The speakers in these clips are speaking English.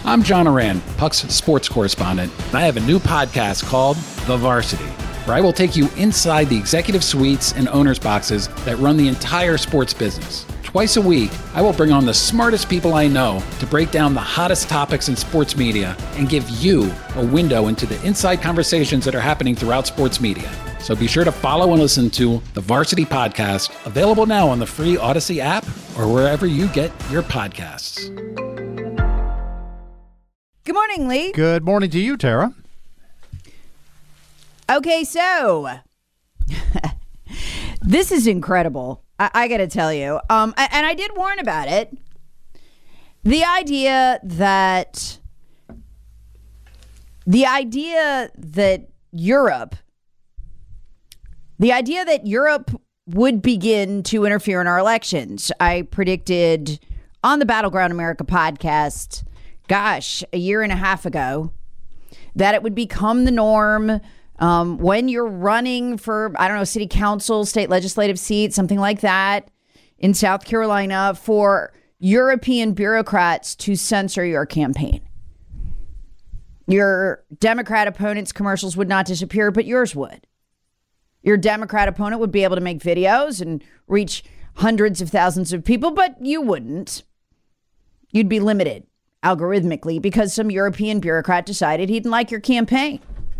I'm John Oran, Puck's sports correspondent, and I have a new podcast called The Varsity, where I will take you inside the executive suites and owners' boxes that run the entire sports business. Twice a week, I will bring on the smartest people I know to break down the hottest topics in sports media and give you a window into the inside conversations that are happening throughout sports media. So be sure to follow and listen to The Varsity Podcast, available now on the free Odyssey app or wherever you get your podcasts. Good morning, Lee. Good morning to you, Tara. Okay, so this is incredible. I got to tell you. And I did warn about it. The idea that Europe would begin to interfere in our elections. I predicted on the Battleground America podcast, a year and a half ago, that it would become the norm when you're running for, city council, state legislative seat, something like that in South Carolina, for European bureaucrats to censor your campaign. Your Democrat opponent's commercials would not disappear, but yours would. Your Democrat opponent would be able to make videos and reach hundreds of thousands of people, but you wouldn't. You'd be limited algorithmically because some European bureaucrat decided he didn't like your campaign.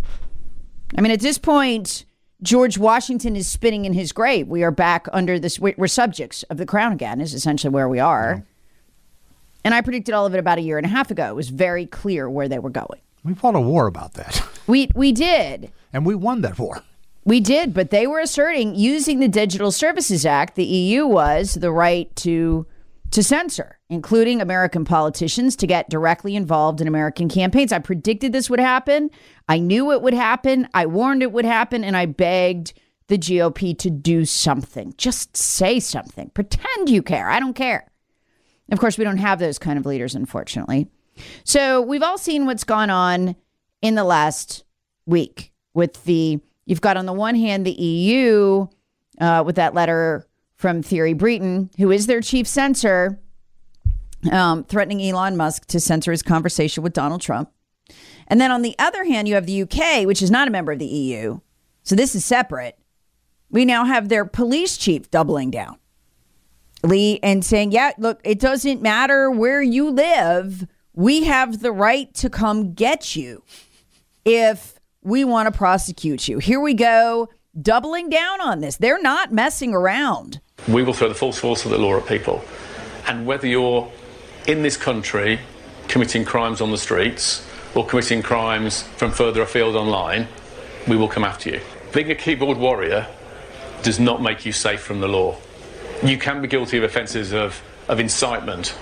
I mean, at this point, George Washington is spinning in his grave. We are back under this. We're subjects of the crown again, is essentially where we are. Yeah. And I predicted all of it about a year and a half ago. It was very clear where they were going. We fought a war about that. We did. And we won that war. We did, but they were asserting, using the Digital Services Act, the EU was the right to censor, including American politicians, to get directly involved in American campaigns. I predicted this would happen. I knew it would happen. I warned it would happen. And I begged the GOP to do something. Just say something. Pretend you care. I don't care. Of course, we don't have those kind of leaders, unfortunately. So we've all seen what's gone on in the last week with you've got on the one hand, the EU with that letter from Thierry Breton, who is their chief censor, threatening Elon Musk to censor his conversation with Donald Trump. And then on the other hand, you have the UK, which is not a member of the EU. So this is separate. We now have their police chief doubling down, Lee, and saying, yeah, look, it doesn't matter where you live. We have the right to come get you if we want to prosecute you. Here we go, doubling down on this. They're not messing around. We will throw the full force of the law at people. And whether you're in this country committing crimes on the streets or committing crimes from further afield online, we will come after you. Being a keyboard warrior does not make you safe from the law. You can be guilty of offences of incitement.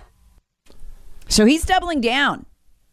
So he's doubling down.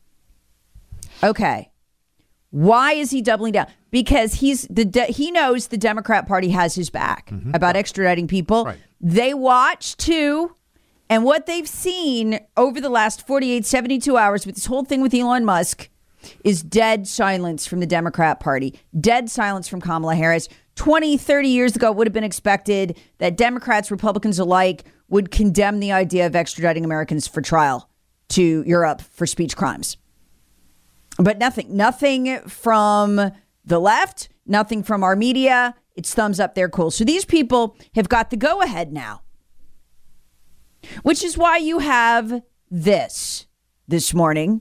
Okay. Why is he doubling down? Because he knows the Democrat Party has his back about extraditing people. Right. They watch too. And what they've seen over the last 48, 72 hours with this whole thing with Elon Musk is dead silence from the Democrat Party, dead silence from Kamala Harris. 20, 30 years ago, it would have been expected that Democrats, Republicans alike would condemn the idea of extraditing Americans for trial to Europe for speech crimes. But nothing from the left, nothing from our media. It's thumbs up, they're cool. So these people have got the go ahead now, which is why you have this morning.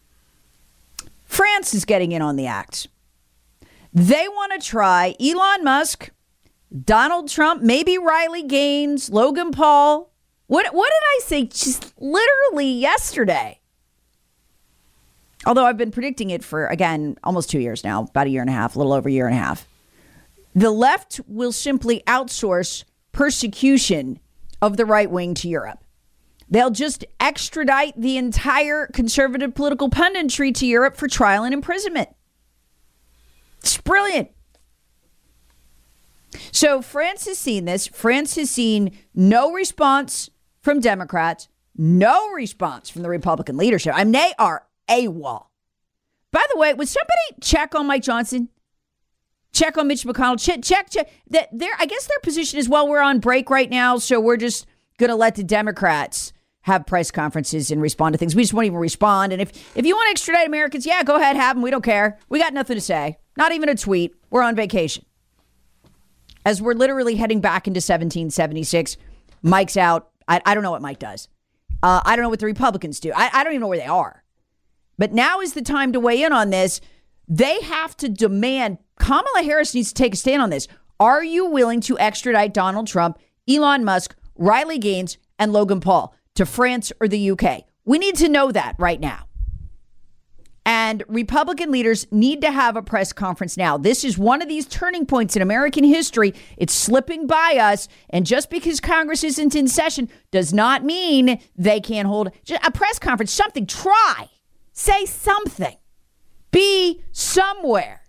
France is getting in on the act. They want to try Elon Musk, Donald Trump, maybe Riley Gaines, Logan Paul. What did I say just literally yesterday? Although I've been predicting it for, again, almost 2 years now, about a year and a half, a little over a year and a half. The left will simply outsource persecution of the right wing to Europe. They'll just extradite the entire conservative political punditry to Europe for trial and imprisonment. It's brilliant. So France has seen this. France has seen no response from Democrats, no response from the Republican leadership. I mean, they are AWOL. By the way, would somebody check on Mike Johnson? Check on Mitch McConnell? Check. I guess their position is, well, we're on break right now, so we're just going to let the Democrats have press conferences and respond to things. We just won't even respond. And if you want to extradite Americans, yeah, go ahead, have them. We don't care. We got nothing to say. Not even a tweet. We're on vacation. As we're literally heading back into 1776, Mike's out. I don't know what Mike does. I don't know what the Republicans do. I don't even know where they are. But now is the time to weigh in on this. They have to demand, Kamala Harris needs to take a stand on this. Are you willing to extradite Donald Trump, Elon Musk, Riley Gaines, and Logan Paul to France or the UK? We need to know that right now. And Republican leaders need to have a press conference now. This is one of these turning points in American history. It's slipping by us. And just because Congress isn't in session does not mean they can't hold a press conference. Something. Try. Say something. Be somewhere.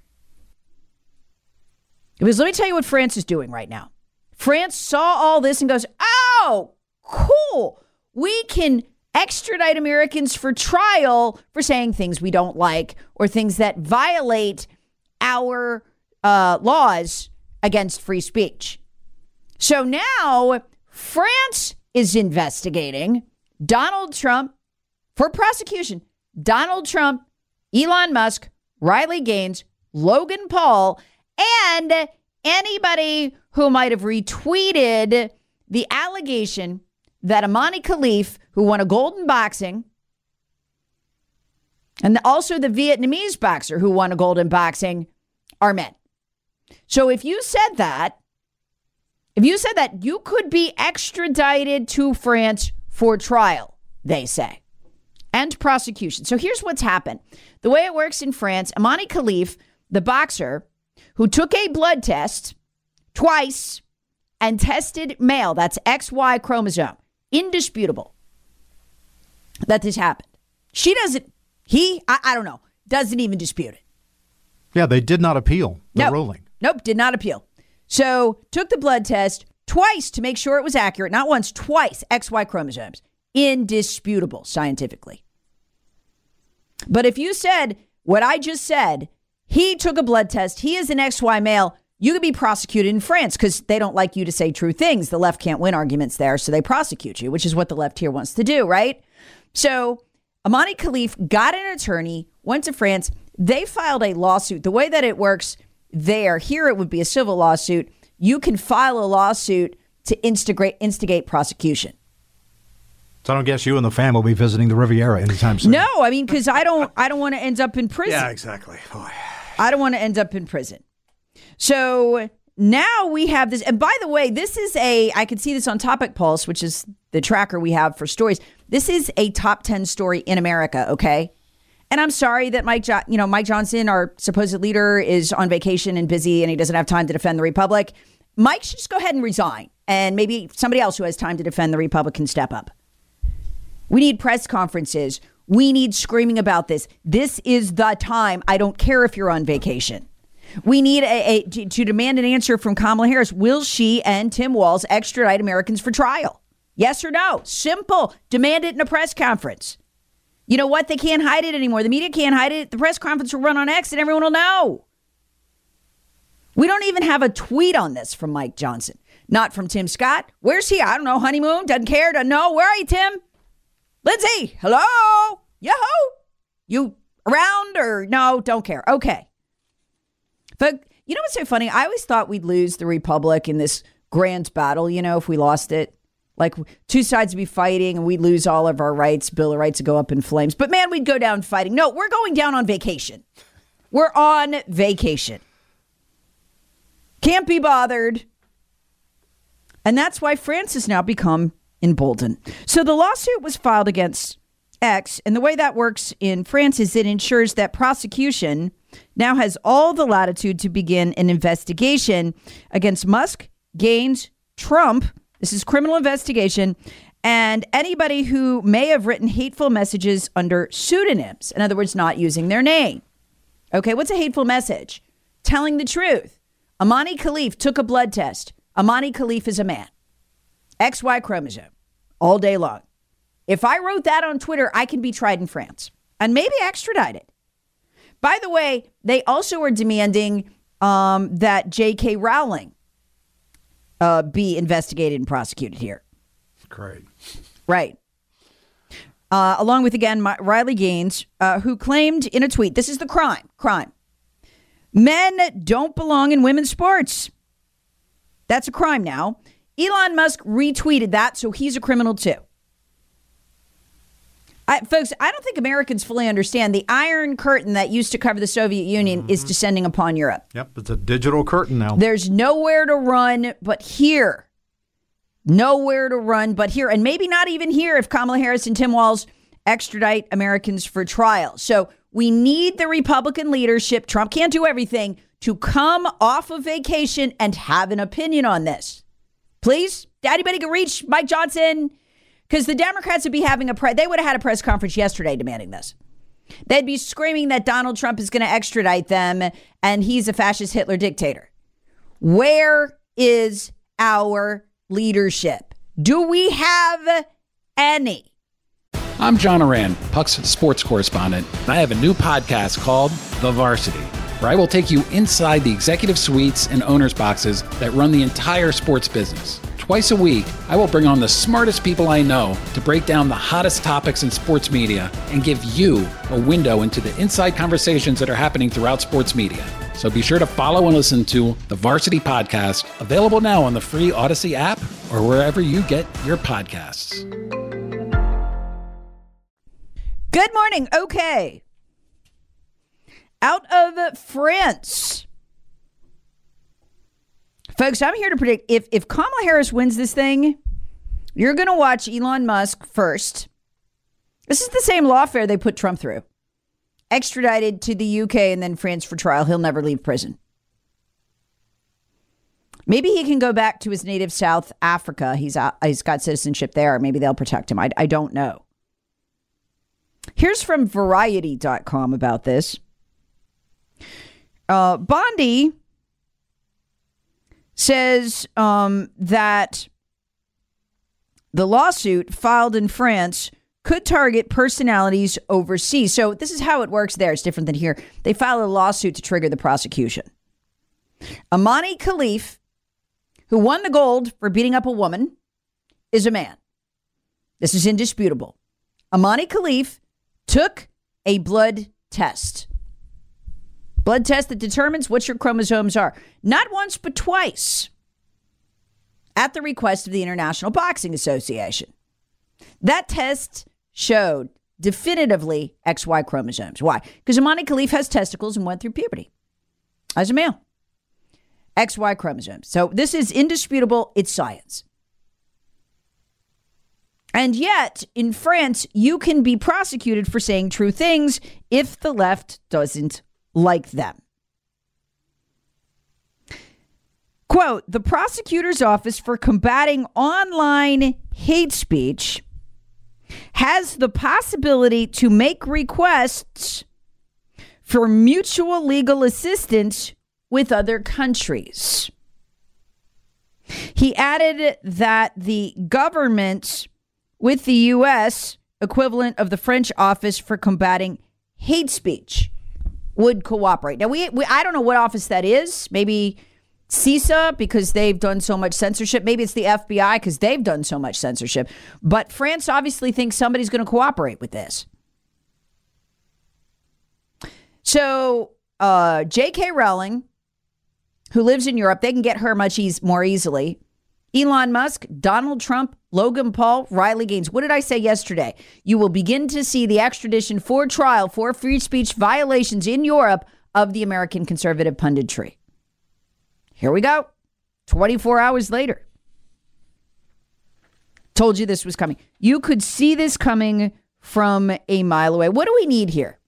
Because let me tell you what France is doing right now. France saw all this and goes, oh, cool. We can extradite Americans for trial for saying things we don't like or things that violate our laws against free speech. So now France is investigating Donald Trump for prosecution. Donald Trump, Elon Musk, Riley Gaines, Logan Paul, and anybody who might have retweeted the allegation that Imani Khalif, who won a gold in boxing, and also the Vietnamese boxer who won a gold in boxing, are men. So if you said that, you could be extradited to France for trial, they say, and prosecution. So here's what's happened. The way it works in France, Imani Khalif, the boxer, who took a blood test twice and tested male, that's XY chromosome, indisputable that this happened. She doesn't, I don't know, doesn't even dispute it. Yeah, they did not appeal the ruling. Nope, did not appeal. So took the blood test twice to make sure it was accurate, not once, twice, XY chromosomes, indisputable scientifically. But if you said what I just said, he took a blood test, he is an XY male, you could be prosecuted in France because they don't like you to say true things. The left can't win arguments there, so they prosecute you, which is what the left here wants to do, right? So Imani Khalif got an attorney, went to France. They filed a lawsuit. The way that it works there, here it would be a civil lawsuit. You can file a lawsuit to instigate prosecution. So I don't guess you and the fam will be visiting the Riviera anytime soon. No, I mean, because I don't want to end up in prison. Yeah, exactly. Boy. I don't want to end up in prison. So now we have this. And by the way, this is I could see this on Topic Pulse, which is the tracker we have for stories. This is a top 10 story in America. Okay. And I'm sorry that Mike Johnson, our supposed leader, is on vacation and busy and he doesn't have time to defend the Republic. Mike should just go ahead and resign. And maybe somebody else who has time to defend the Republic can step up. We need press conferences. We need screaming about this. This is the time. I don't care if you're on vacation. We need to demand an answer from Kamala Harris. Will she and Tim Walz extradite Americans for trial? Yes or no? Simple. Demand it in a press conference. You know what? They can't hide it anymore. The media can't hide it. The press conference will run on X and everyone will know. We don't even have a tweet on this from Mike Johnson. Not from Tim Scott. Where's he? I don't know. Honeymoon? Doesn't care. Doesn't know. Where are you, Tim? Lindsay, hello? Yo-ho? You around or no? Don't care. Okay. But you know what's so funny? I always thought we'd lose the Republic in this grand battle, if we lost it. Like two sides would be fighting and we'd lose all of our rights. Bill of Rights would go up in flames. But man, we'd go down fighting. No, we're going down on vacation. We're on vacation. Can't be bothered. And that's why France has now become emboldened. So the lawsuit was filed against X. And the way that works in France is it ensures that prosecution now has all the latitude to begin an investigation against Musk, Gaines, Trump. This is criminal investigation. And anybody who may have written hateful messages under pseudonyms. In other words, not using their name. Okay, what's a hateful message? Telling the truth. Imani Khalif took a blood test. Imani Khalif is a man. XY chromosome. All day long. If I wrote that on Twitter, I can be tried in France. And maybe extradited. By the way, they also are demanding that J.K. Rowling be investigated and prosecuted here. Great. Right. along with, again, Riley Gaines, who claimed in a tweet, this is the crime. Men don't belong in women's sports. That's a crime now. Elon Musk retweeted that, so he's a criminal too. Folks, I don't think Americans fully understand the Iron Curtain that used to cover the Soviet Union is descending upon Europe. Yep, it's a digital curtain now. There's nowhere to run but here. Nowhere to run but here. And maybe not even here if Kamala Harris and Tim Walz extradite Americans for trial. So we need the Republican leadership, Trump can't do everything, to come off of vacation and have an opinion on this. Please, anybody can reach Mike Johnson. Because the Democrats would be having they would have had a press conference yesterday demanding this. They'd be screaming that Donald Trump is going to extradite them and he's a fascist Hitler dictator. Where is our leadership? Do we have any? I'm John Oran, Puck's sports correspondent, and I have a new podcast called The Varsity, where I will take you inside the executive suites and owners' boxes that run the entire sports business. Twice a week, I will bring on the smartest people I know to break down the hottest topics in sports media and give you a window into the inside conversations that are happening throughout sports media. So be sure to follow and listen to the Varsity Podcast, available now on the free Odyssey app or wherever you get your podcasts. Good morning. Okay. Out of France. Folks, I'm here to predict if Kamala Harris wins this thing, you're going to watch Elon Musk first. This is the same lawfare they put Trump through. Extradited to the UK and then France for trial. He'll never leave prison. Maybe he can go back to his native South Africa. He's got citizenship there. Maybe they'll protect him. I don't know. Here's from Variety.com about this. Bondi says that the lawsuit filed in France could target personalities overseas. So this is how it works there. It's different than here. They file a lawsuit to trigger the prosecution. Amani Khalif, who won the gold for beating up a woman, is a man. This is indisputable. Amani Khalif took a blood test. Blood test that determines what your chromosomes are. Not once, but twice. At the request of the International Boxing Association. That test showed definitively XY chromosomes. Why? Because Amani Khalif has testicles and went through puberty as a male. XY chromosomes. So this is indisputable. It's science. And yet, in France, you can be prosecuted for saying true things if the left doesn't like them. Quote, the prosecutor's office for combating online hate speech has the possibility to make requests for mutual legal assistance with other countries. He added that the government with the U.S. equivalent of the French Office for Combating Hate Speech would cooperate. Now, I don't know what office that is. Maybe CISA, because they've done so much censorship. Maybe it's the FBI, because they've done so much censorship. But France obviously thinks somebody's going to cooperate with this. So J.K. Rowling, who lives in Europe, they can get her much more easily. Elon Musk, Donald Trump, Logan Paul, Riley Gaines. What did I say yesterday? You will begin to see the extradition for trial for free speech violations in Europe of the American conservative punditry. Here we go. 24 hours later. Told you this was coming. You could see this coming from a mile away. What do we need here?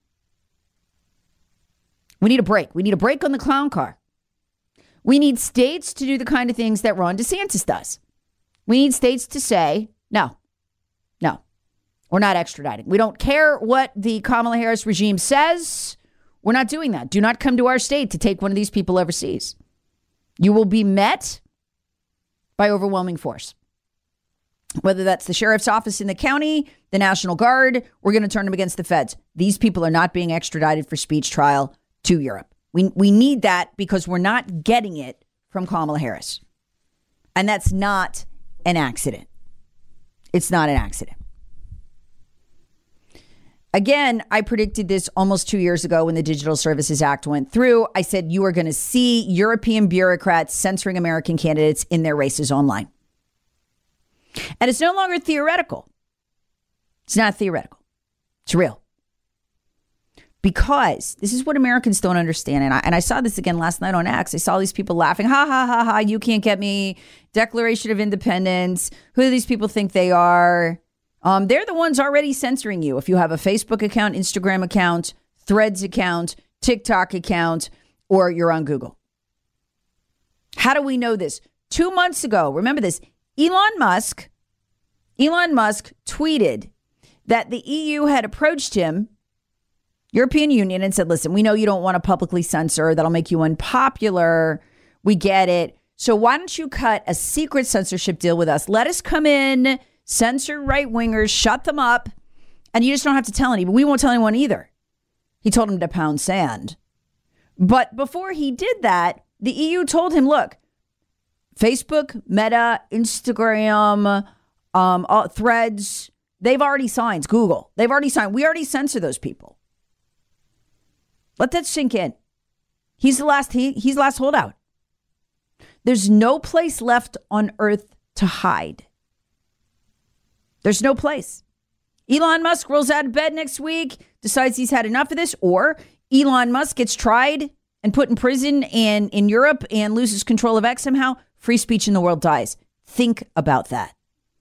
We need a break. We need a break on the clown car. We need states to do the kind of things that Ron DeSantis does. We need states to say, no, we're not extraditing. We don't care what the Kamala Harris regime says. We're not doing that. Do not come to our state to take one of these people overseas. You will be met by overwhelming force. Whether that's the sheriff's office in the county, the National Guard, we're going to turn them against the feds. These people are not being extradited for speech trial to Europe. We need that because we're not getting it from Kamala Harris. And that's not an accident. It's not an accident. Again, I predicted this almost 2 years ago when the Digital Services Act went through. I said you are going to see European bureaucrats censoring American candidates in their races online. And it's no longer theoretical. It's not theoretical. It's real. Because this is what Americans don't understand. And I saw this again last night on X. I saw these people laughing. Ha, ha, ha, ha. You can't get me. Declaration of Independence. Who do these people think they are? They're the ones already censoring you. If you have a Facebook account, Instagram account, Threads account, TikTok account, or you're on Google. How do we know this? 2 months ago, remember this, Elon Musk tweeted that the EU had approached him, European Union, and said, listen, we know you don't want to publicly censor. That'll make you unpopular. We get it. So why don't you cut a secret censorship deal with us? Let us come in, censor right-wingers, shut them up, and you just don't have to tell anyone. We won't tell anyone either. He told him to pound sand. But before he did that, the EU told him, look, Facebook, Meta, Instagram, Threads, they've already signed. Google, they've already signed. We already censor those people. Let that sink in. He's the last holdout. There's no place left on earth to hide. There's no place. Elon Musk rolls out of bed next week, decides he's had enough of this, or Elon Musk gets tried and put in prison and in Europe and loses control of X somehow. Free speech in the world dies. Think about that.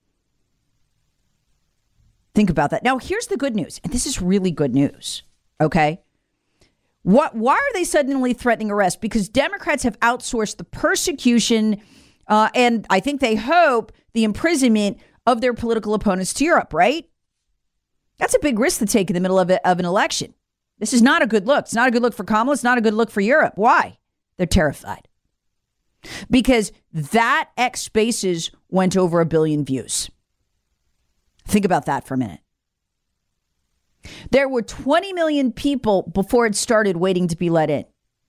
Think about that. Now, here's the good news. And this is really good news. Okay. Why are they suddenly threatening arrest? Because Democrats have outsourced the persecution and I think they hope the imprisonment of their political opponents to Europe, right? That's a big risk to take in the middle of an election. This is not a good look. It's not a good look for Kamala. It's not a good look for Europe. Why? They're terrified. Because that X Spaces went over 1 billion views. Think about that for a minute. There were 20 million people before it started waiting to be let in.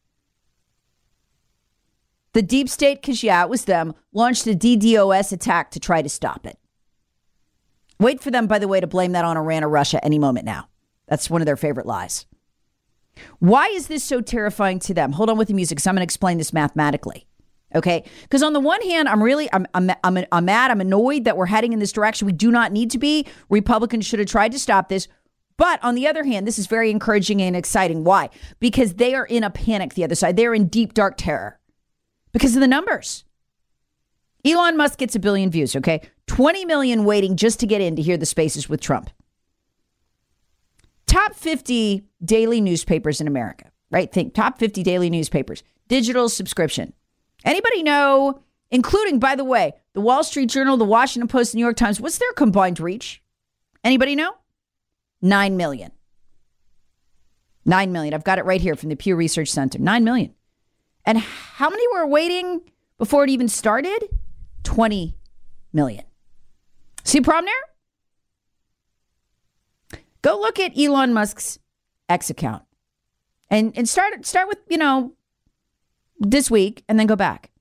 The deep state, because yeah, it was them, launched a DDoS attack to try to stop it. Wait for them, by the way, to blame that on Iran or Russia any moment now. That's one of their favorite lies. Why is this so terrifying to them? Hold on with the music, because I'm going to explain this mathematically. Okay, because on the one hand, I'm mad, I'm annoyed that we're heading in this direction. We do not need to be. Republicans should have tried to stop this. But on the other hand, this is very encouraging and exciting. Why? Because they are in a panic, the other side. They're in deep, dark terror because of the numbers. Elon Musk gets 1 billion views, okay? 20 million waiting just to get in to hear the Spaces with Trump. Top 50 daily newspapers in America, right? Think top 50 daily newspapers, digital subscription. Anybody know, including, by the way, the Wall Street Journal, the Washington Post, the New York Times, what's their combined reach? Anybody know? 9 million. 9 million. I've got it right here from the Pew Research Center. 9 million. And how many were waiting before it even started? 20 million. See a problem there? Go look at Elon Musk's X account and start with, this week and then go back.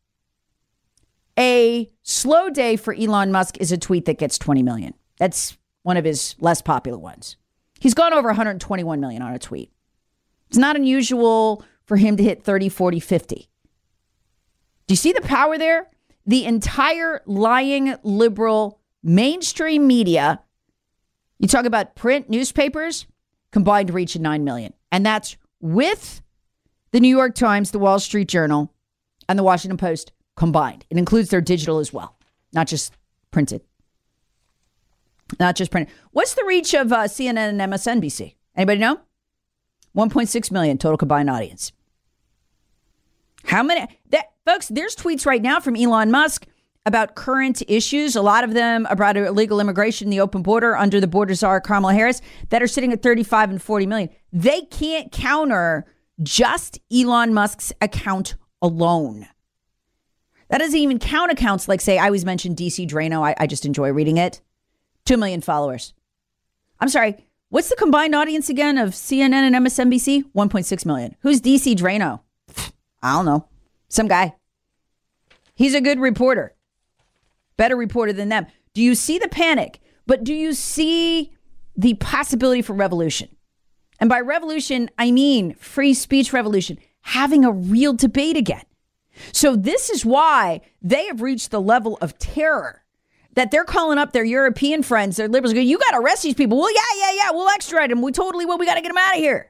A slow day for Elon Musk is a tweet that gets 20 million. That's one of his less popular ones. He's gone over 121 million on a tweet. It's not unusual for him to hit 30, 40, 50. Do you see the power there? The entire lying liberal mainstream media, you talk about print newspapers, combined reach of 9 million. And that's with the New York Times, the Wall Street Journal, and the Washington Post combined. It includes their digital as well, not just printed. Not just printed. What's the reach of CNN and MSNBC? Anybody know? 1.6 million total combined audience. How many? Folks, there's tweets right now from Elon Musk about current issues, a lot of them about illegal immigration, the open border, under the border czar Kamala Harris, that are sitting at 35 and 40 million. They can't counter just Elon Musk's account alone. That doesn't even count accounts like, say, I always mentioned DC Drano. I just enjoy reading it. 2 million followers. I'm sorry. What's the combined audience again of CNN and MSNBC? 1.6 million. Who's DC Drano? I don't know. Some guy. He's a good reporter. Better reporter than them. Do you see the panic? But do you see the possibility for revolution. And by revolution, I mean free speech revolution, having a real debate again. So this is why they have reached the level of terror that they're calling up their European friends, their liberals, going, you got to arrest these people. Well, yeah, we'll extradite them. We totally will. We got to get them out of here.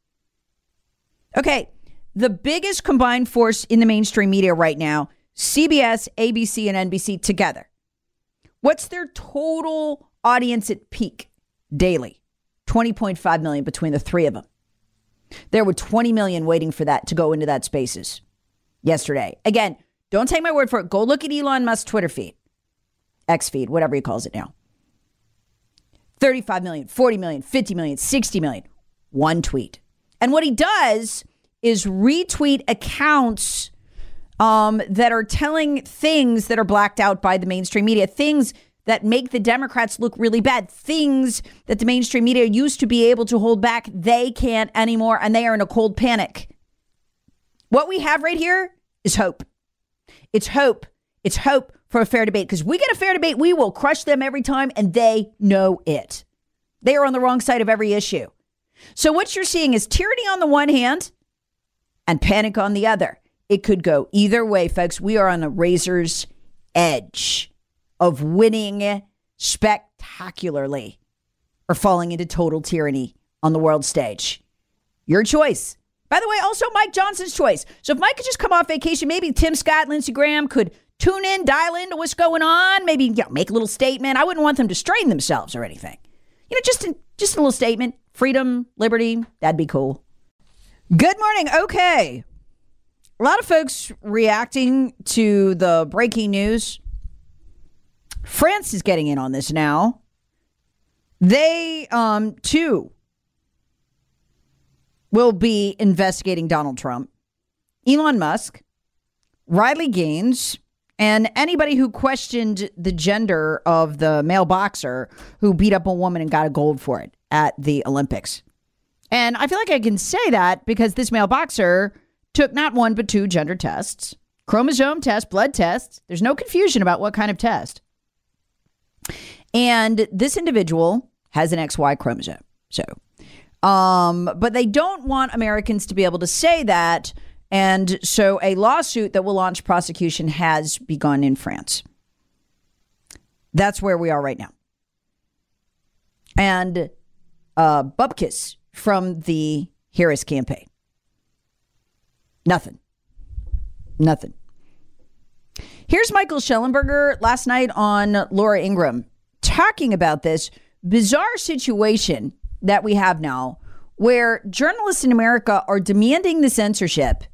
Okay, the biggest combined force in the mainstream media right now, CBS, ABC, and NBC together. What's their total audience at peak daily? 20.5 million between the three of them. There were 20 million waiting for that to go into that spaces yesterday. Again, don't take my word for it. Go look at Elon Musk's Twitter feed, X feed, whatever he calls it now. 35 million, 40 million, 50 million, 60 million. One tweet. And what he does is retweet accounts that are telling things that are blacked out by the mainstream media, things that make the Democrats look really bad, things that the mainstream media used to be able to hold back. They can't anymore, and they are in a cold panic. What we have right here is hope. It's hope. It's hope for a fair debate, because we get a fair debate, we will crush them every time, and they know it. They are on the wrong side of every issue. So what you're seeing is tyranny on the one hand and panic on the other. It could go either way, folks. We are on a razor's edge of winning spectacularly or falling into total tyranny on the world stage. Your choice. By the way, also Mike Johnson's choice. So if Mike could just come off vacation, maybe Tim Scott, Lindsey Graham could tune in, dial into what's going on, maybe make a little statement. I wouldn't want them to strain themselves or anything. Just a little statement. Freedom, liberty, that'd be cool. Good morning. Okay. A lot of folks reacting to the breaking news. France is getting in on this now. They, too, will be investigating Donald Trump, Elon Musk, Riley Gaines, and anybody who questioned the gender of the male boxer who beat up a woman and got a gold for it at the Olympics. And I feel like I can say that because this male boxer took not one but two gender tests, chromosome tests, blood tests. There's no confusion about what kind of test. And this individual has an XY chromosome. So, but they don't want Americans to be able to say that. And so a lawsuit that will launch prosecution has begun in France. That's where we are right now. And Bupkis from the Harris campaign. Nothing. Here's Michael Shellenberger last night on Laura Ingraham talking about this bizarre situation that we have now where journalists in America are demanding the censorship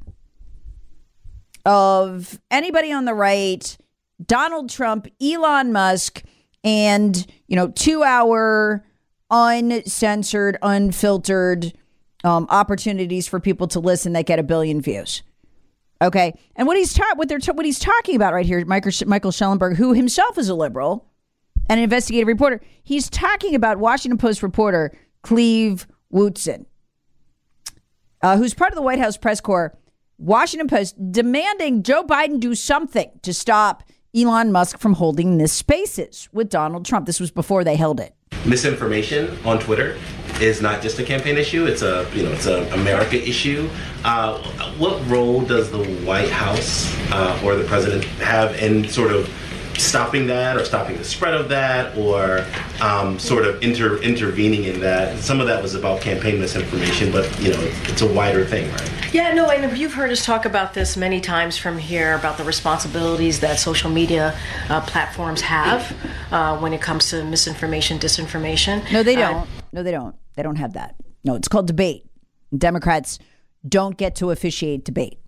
of anybody on the right, Donald Trump, Elon Musk, and, 2-hour uncensored, unfiltered opportunities for people to listen that get 1 billion views. Okay. And what he's talking about right here, Michael Shellenberger, who himself is a liberal and an investigative reporter, he's talking about Washington Post reporter Cleve Wootson, who's part of the White House press corps. Washington Post demanding Joe Biden do something to stop Elon Musk from holding this Spaces with Donald Trump. This was before they held it. Misinformation on Twitter is not just a campaign issue. It's a America issue. What role does the White House or the president have in sort of stopping that or stopping the spread of that or sort of intervening in that? Some of that was about campaign misinformation, but it's a wider thing, right? Yeah, no, and you've heard us talk about this many times from here about the responsibilities that social media platforms have when it comes to misinformation, disinformation. No, they don't. They don't have that. No, it's called debate. Democrats don't get to officiate debate.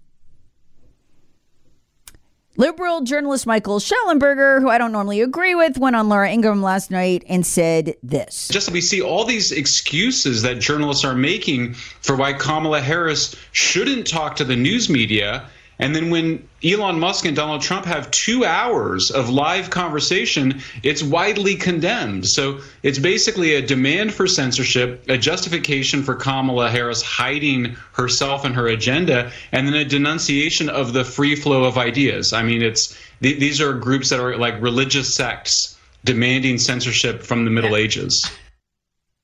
Liberal journalist Michael Shellenberger, who I don't normally agree with, went on Laura Ingraham last night and said this. Just we see all these excuses that journalists are making for why Kamala Harris shouldn't talk to the news media. And then when Elon Musk and Donald Trump have 2 hours of live conversation, it's widely condemned. So it's basically a demand for censorship, a justification for Kamala Harris hiding herself and her agenda, and then a denunciation of the free flow of ideas. I mean, these are groups that are like religious sects demanding censorship from the Middle Ages. Yeah, no, and you've heard us talk about this many times from here about the responsibilities that social media platforms have when it comes to misinformation, disinformation. These are groups that are like religious sects demanding censorship from the Middle Ages.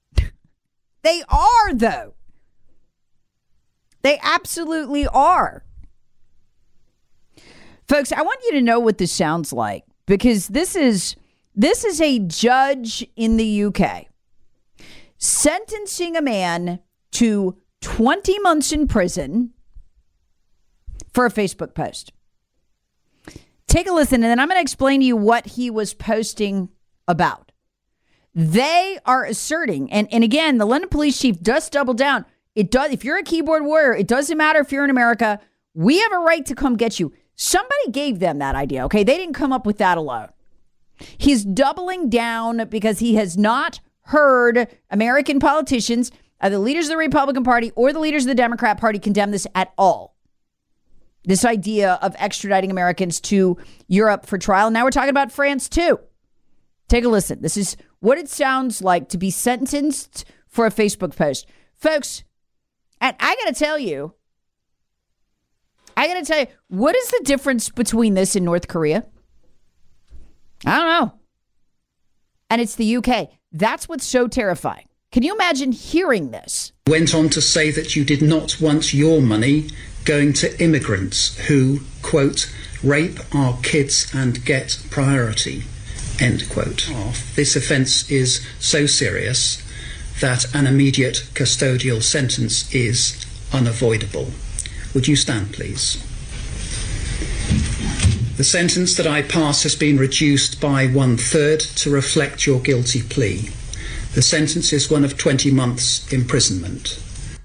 They are, though. They absolutely are. Folks, I want you to know what this sounds like, because this is a judge in the UK sentencing a man to 20 months in prison for a Facebook post. Take a listen, and then I'm going to explain to you what he was posting about. They are asserting, and again, the London police chief does double down. It does. If you're a keyboard warrior, it doesn't matter if you're in America. We have a right to come get you. Somebody gave them that idea, okay? They didn't come up with that alone. He's doubling down because he has not heard American politicians, the leaders of the Republican Party or the leaders of the Democrat Party, condemn this at all. This idea of extraditing Americans to Europe for trial. Now we're talking about France, too. Take a listen. This is what it sounds like to be sentenced for a Facebook post. Folks, and I got to tell you, what is the difference between this and North Korea? I don't know. And it's the UK. That's what's so terrifying. Can you imagine hearing this? Went on to say that you did not want your money going to immigrants who, quote, rape our kids and get priority, end quote. This offence is so serious that an immediate custodial sentence is unavoidable. Would you stand, please? The sentence that I pass has been reduced by 1/3 to reflect your guilty plea. The sentence is one of 20 months imprisonment.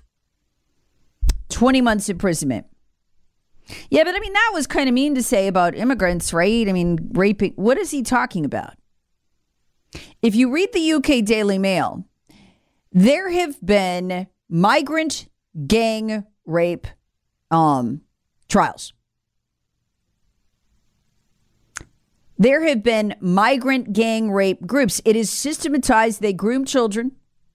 20 months imprisonment. Yeah, but I mean, that was kind of mean to say about immigrants, right? I mean, raping. What is he talking about? If you read the UK Daily Mail, there have been migrant gang rape trials. There have been migrant gang rape groups. It is systematized. They groom children.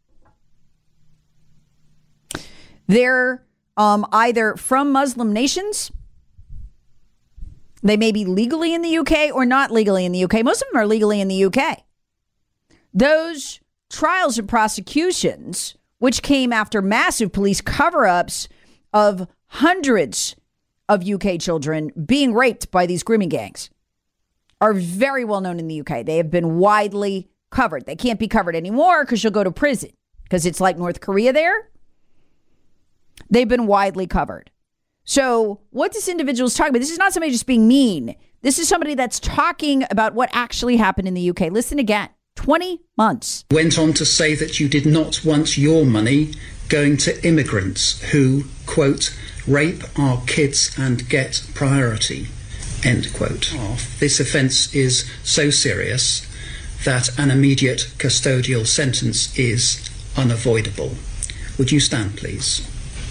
They're either from Muslim nations. They may be legally in the UK or not legally in the UK. Most of them are legally in the UK. Those trials and prosecutions, which came after massive police cover-ups of hundreds of UK children being raped by these grooming gangs, are very well known in the UK. They have been widely covered. They can't be covered anymore because you'll go to prison, because it's like North Korea there. They've been widely covered. So what this individual is talking about, this is not somebody just being mean. This is somebody that's talking about what actually happened in the UK. Listen again. 20 months. Went on to say that you did not want your money going to immigrants who, quote, rape our kids and get priority, end quote. This offence is so serious that an immediate custodial sentence is unavoidable. Would you stand, please?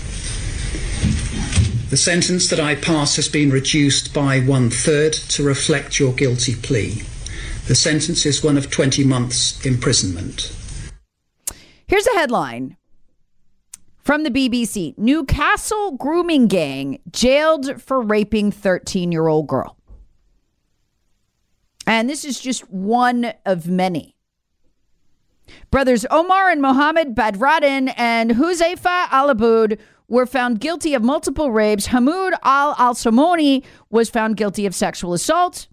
The sentence that I pass has been reduced by 1/3 to reflect your guilty plea. The sentence is one of 20 months imprisonment. Here's a headline from the BBC. Newcastle grooming gang jailed for raping 13-year-old girl. And this is just one of many. Brothers Omar and Mohammed Badruddin and Huzaifa Al-Aboud were found guilty of multiple rapes. Hamoud Al-Samoni was found guilty of sexual assault.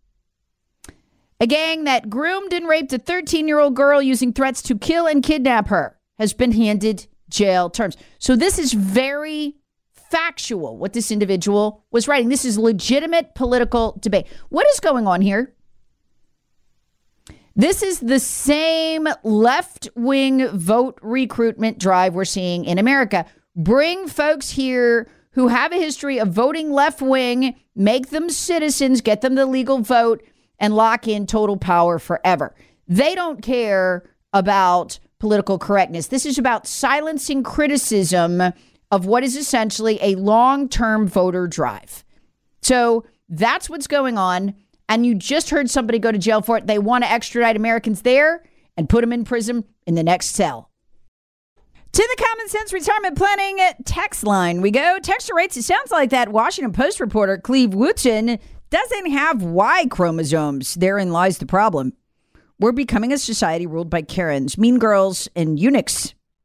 A gang that groomed and raped a 13-year-old girl using threats to kill and kidnap her has been handed jail terms. So this is very factual, what this individual was writing. This is legitimate political debate. What is going on here? This is the same left-wing vote recruitment drive we're seeing in America. Bring folks here who have a history of voting left-wing, make them citizens, get them the legal vote, and lock in total power forever. They don't care about political correctness. This is about silencing criticism of what is essentially a long-term voter drive. So that's what's going on. And you just heard somebody go to jail for it. They want to extradite Americans there and put them in prison in the next cell. To the Common Sense Retirement Planning text line we go. Texture rates, it sounds like that Washington Post reporter, Cleve Wootson, doesn't have Y chromosomes. Therein lies the problem. We're becoming a society ruled by Karens, mean girls, and eunuchs.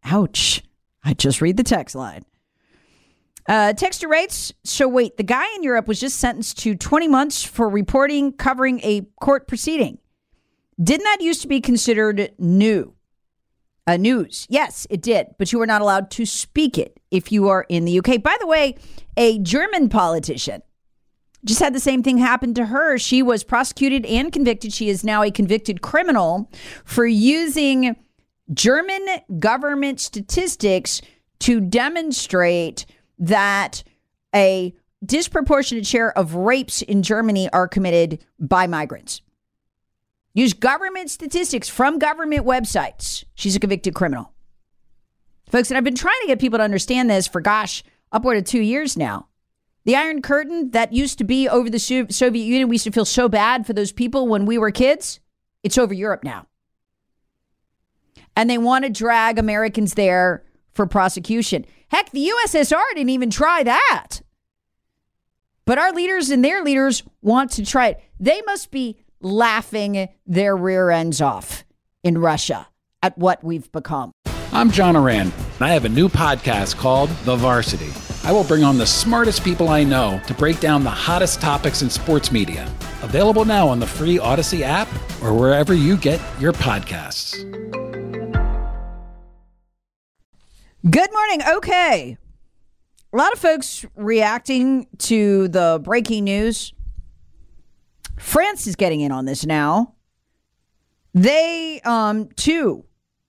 Ouch. I just read the text line. Texter writes, so wait, the guy in Europe was just sentenced to 20 months for reporting covering a court proceeding. Didn't that used to be considered news? Yes, it did, but you were not allowed to speak it if you are in the UK. By the way, a German politician just had the same thing happen to her. She was prosecuted and convicted. She is now a convicted criminal for using German government statistics to demonstrate that a disproportionate share of rapes in Germany are committed by migrants. Use government statistics from government websites. She's a convicted criminal. Folks, and I've been trying to get people to understand this for, upward of 2 years now. The Iron Curtain that used to be over the Soviet Union, we used to feel so bad for those people when we were kids. It's over Europe now. And they want to drag Americans there for prosecution. Heck, the USSR didn't even try that. But our leaders and their leaders want to try it. They must be laughing their rear ends off in Russia at what we've become. I'm John Oran, and I have a new podcast called The Varsity. I will bring on the smartest people I know to break down the hottest topics in sports media. Available now on the free Odyssey app or wherever you get your podcasts. Good morning. Okay. A lot of folks reacting to the breaking news. France is getting in on this now. They, too,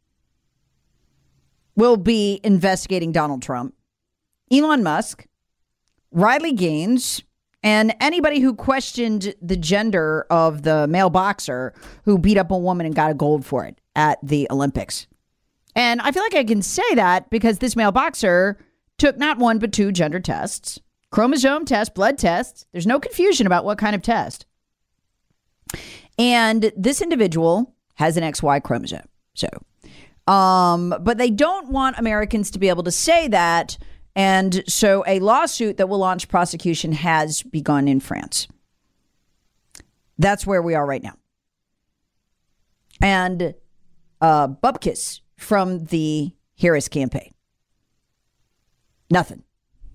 will be investigating Donald Trump, Elon Musk, Riley Gaines, and anybody who questioned the gender of the male boxer who beat up a woman and got a gold for it at the Olympics. And I feel like I can say that because this male boxer took not one but two gender tests, chromosome tests, blood tests. There's no confusion about what kind of test. And this individual has an XY chromosome. So, but they don't want Americans to be able to say that. And so a lawsuit that will launch prosecution has begun in France. That's where we are right now. And Bupkis from the Harris campaign. Nothing.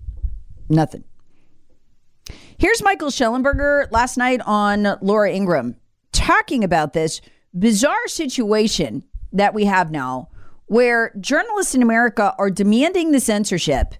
Here's Michael Shellenberger last night on Laura Ingraham talking about this bizarre situation that we have now where journalists in America are demanding the censorship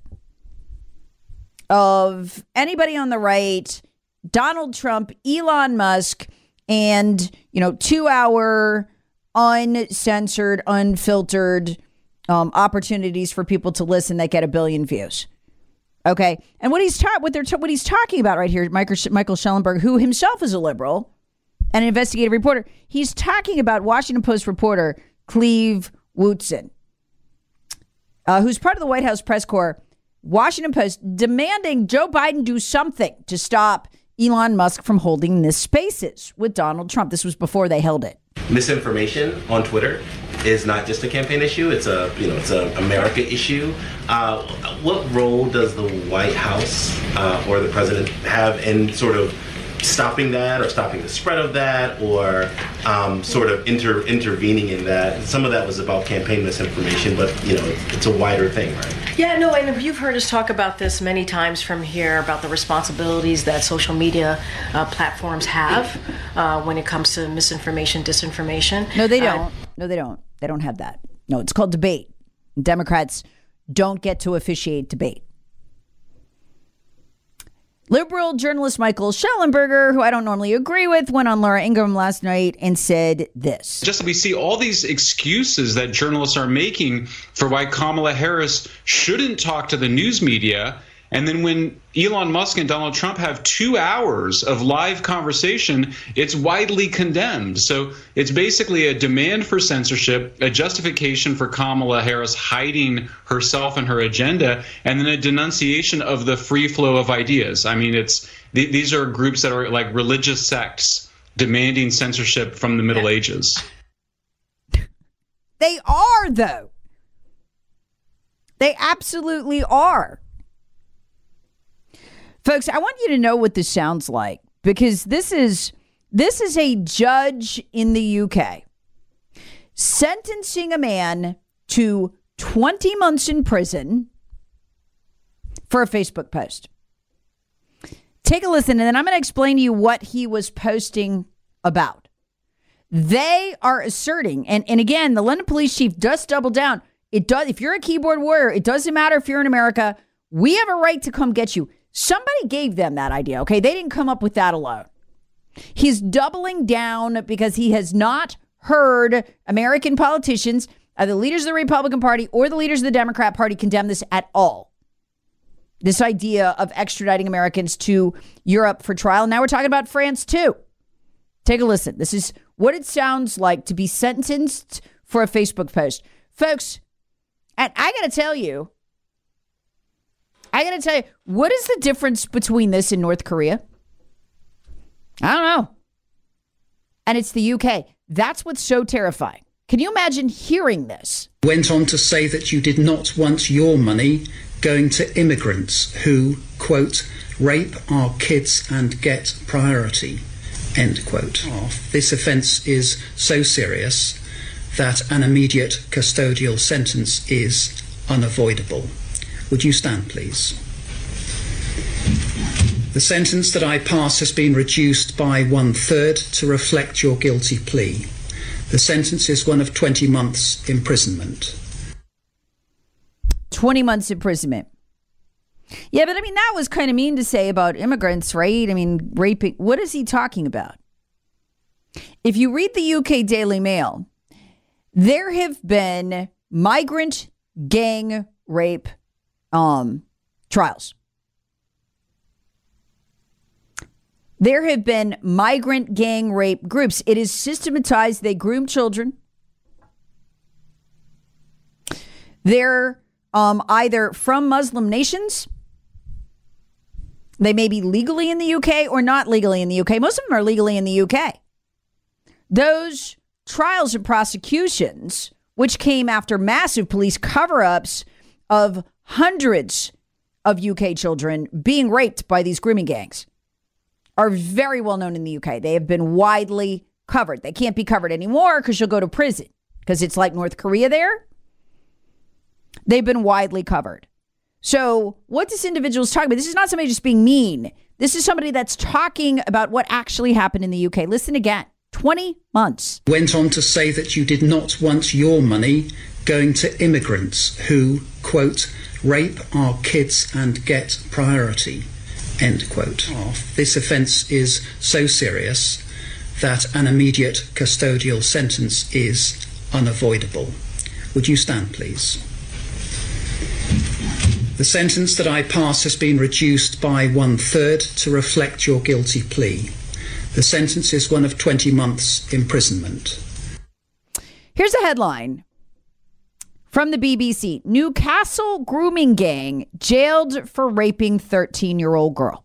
of anybody on the right, Donald Trump, Elon Musk, and, 2-hour uncensored, unfiltered opportunities for people to listen that get 1 billion views. Okay. And what he's talking about right here, Michael Shellenberger, who himself is a liberal and an investigative reporter, he's talking about Washington Post reporter Cleve Wootson, who's part of the White House press corps. Washington Post demanding Joe Biden do something to stop Elon Musk from holding this Spaces with Donald Trump. This was before they held it. Misinformation on Twitter is not just a campaign issue. It's a America issue. What role does the White House or the president have in sort of stopping that, or stopping the spread of that, or sort of intervening in that? Some of that was about campaign misinformation, but it's a wider thing, right? Yeah, no, and you've heard us talk about this many times from here about the responsibilities that social media platforms have when it comes to misinformation, disinformation. No, they don't. They don't have that. No, it's called debate. Democrats don't get to officiate debate. Liberal journalist Michael Shellenberger, who I don't normally agree with, went on Laura Ingraham last night and said this. Just we see all these excuses that journalists are making for why Kamala Harris shouldn't talk to the news media. And then when Elon Musk and Donald Trump have 2 hours of live conversation, it's widely condemned. So it's basically a demand for censorship, a justification for Kamala Harris hiding herself and her agenda, and then a denunciation of the free flow of ideas. I mean, these are groups that are like religious sects demanding censorship from the Middle Ages. They are, though. They absolutely are. Folks, I want you to know what this sounds like, because this is a judge in the UK sentencing a man to 20 months in prison for a Facebook post. Take a listen, and then I'm going to explain to you what he was posting about. They are asserting, and again, the London police chief does double down. It does. If you're a keyboard warrior, it doesn't matter if you're in America. We have a right to come get you. Somebody gave them that idea, okay? They didn't come up with that alone. He's doubling down because he has not heard American politicians, the leaders of the Republican Party or the leaders of the Democrat Party, condemn this at all. This idea of extraditing Americans to Europe for trial. Now we're talking about France, too. Take a listen. This is what it sounds like to be sentenced for a Facebook post. Folks, and I got to tell you, what is the difference between this and North Korea? I don't know. And it's the UK. That's what's so terrifying. Can you imagine hearing this? Went on to say that you did not want your money going to immigrants who, quote, rape our kids and get priority, end quote. This offence is so serious that an immediate custodial sentence is unavoidable. Would you stand, please? The sentence that I pass has been reduced by 1/3 to reflect your guilty plea. The sentence is one of 20 months imprisonment. 20 months imprisonment. Yeah, but I mean, that was kind of mean to say about immigrants, right? I mean, raping. What is he talking about? If you read the UK Daily Mail, there have been migrant gang rape trials. There have been migrant gang rape groups. It is systematized. They groom children. They're either from Muslim nations. They may be legally in the UK or not legally in the UK. Most of them are legally in the UK. Those trials and prosecutions, which came after massive police cover-ups of hundreds of UK children being raped by these grooming gangs, are very well known in the UK. They have been widely covered. They can't be covered anymore because you'll go to prison because it's like North Korea there. They've been widely covered. So what this individual is talking about, this is not somebody just being mean. This is somebody that's talking about what actually happened in the UK. Listen again. 20 months. Went on to say that you did not want your money going to immigrants who, quote, rape our kids and get priority, end quote. This offence is so serious that an immediate custodial sentence is unavoidable. Would you stand, please? The sentence that I pass has been reduced by 1/3 to reflect your guilty plea. The sentence is one of 20 months imprisonment. Here's a headline from the BBC. Newcastle grooming gang jailed for raping 13-year-old girl.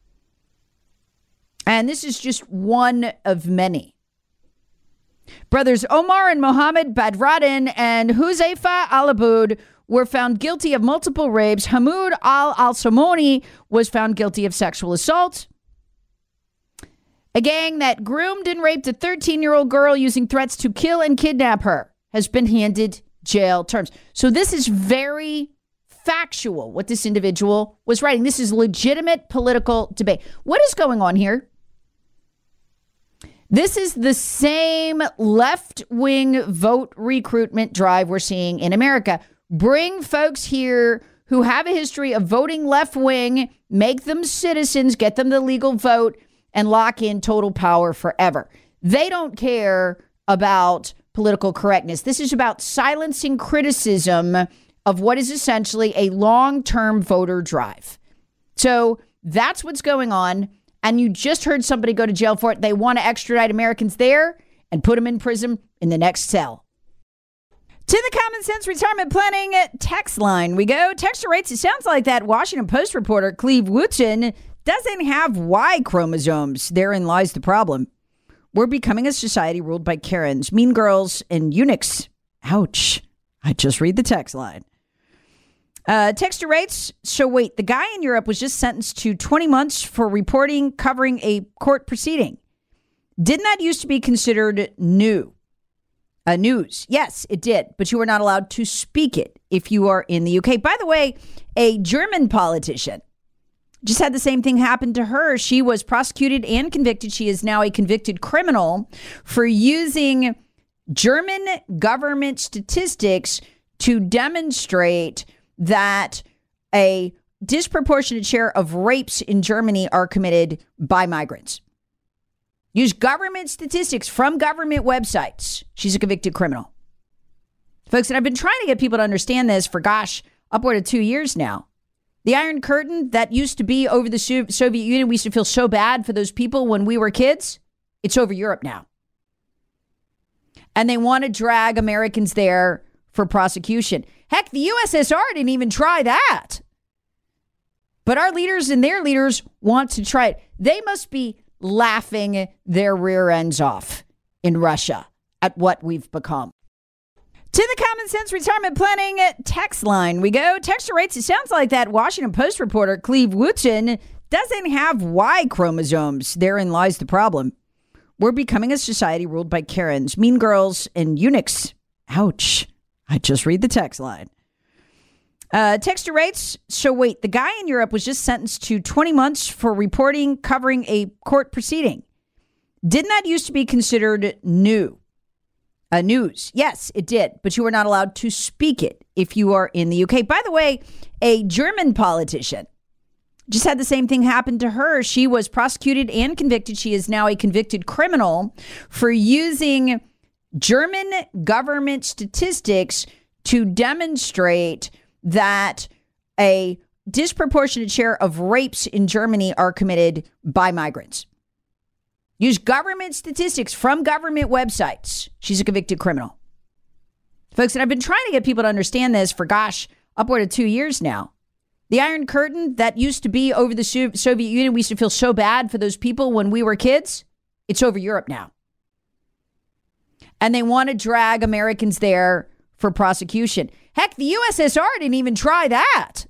And this is just one of many. Brothers Omar and Mohammed Badruddin and Huzaifa Al-Aboud were found guilty of multiple rapes. Hamoud Al-Samoni was found guilty of sexual assault. A gang that groomed and raped a 13-year-old girl using threats to kill and kidnap her has been handed jail terms. So this is very factual, what this individual was writing. This is legitimate political debate. What is going on here? This is the same left-wing vote recruitment drive we're seeing in America. Bring folks here who have a history of voting left-wing, make them citizens, get them the legal vote, and lock in total power forever. They don't care about political correctness. This is about silencing criticism of what is essentially a long-term voter drive. So that's what's going on. And you just heard somebody go to jail for it. They want to extradite Americans there and put them in prison in the next cell. To the Common Sense Retirement Planning text line we go. Texture rates, it sounds like that Washington Post reporter, Cleve Wootson, doesn't have Y chromosomes. Therein lies the problem. We're becoming a society ruled by Karens, mean girls, and eunuchs. Ouch. I just read the text line. Texture rates. So wait, the guy in Europe was just sentenced to 20 months for reporting covering a court proceeding. Didn't that used to be considered new? News. Yes, it did, but you were not allowed to speak it if you are in the UK. By the way, a German politician just had the same thing happen to her. She was prosecuted and convicted. She is now a convicted criminal for using German government statistics to demonstrate that a disproportionate share of rapes in Germany are committed by migrants. Use government statistics from government websites. She's a convicted criminal. Folks, and I've been trying to get people to understand this for, upward of 2 years now. The Iron Curtain that used to be over the Soviet Union, we used to feel so bad for those people when we were kids. It's over Europe now. And they want to drag Americans there for prosecution. Heck, the USSR didn't even try that. But our leaders and their leaders want to try it. They must be laughing their rear ends off in Russia at what we've become. To the Common Sense Retirement Planning text line we go. Texture rates, it sounds like that Washington Post reporter Cleve Wootson doesn't have Y chromosomes. Therein lies the problem. We're becoming a society ruled by Karens, mean girls, and eunuchs. Ouch. I just read the text line. Texture rates. So wait, the guy in Europe was just sentenced to 20 months for reporting covering a court proceeding. Didn't that used to be considered news? Yes, it did, but you were not allowed to speak it if you are in the UK. By the way, a German politician just had the same thing happen to her. She was prosecuted and convicted. She is now a convicted criminal for using German government statistics to demonstrate that a disproportionate share of rapes in Germany are committed by migrants. Use government statistics from government websites. She's a convicted criminal. Folks, and I've been trying to get people to understand this for, upward of 2 years now. The Iron Curtain that used to be over the Soviet Union, we used to feel so bad for those people when we were kids. It's over Europe now. And they want to drag Americans there for prosecution. Heck, the USSR didn't even try that.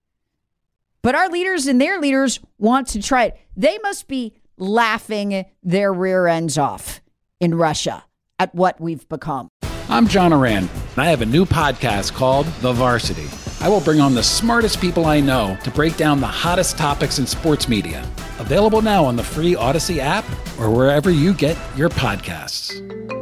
But our leaders and their leaders want to try it. They must be laughing their rear ends off in Russia at what we've become. I'm John Oran, and I have a new podcast called The Varsity. I will bring on the smartest people I know to break down the hottest topics in sports media. Available now on the free Odyssey app or wherever you get your podcasts.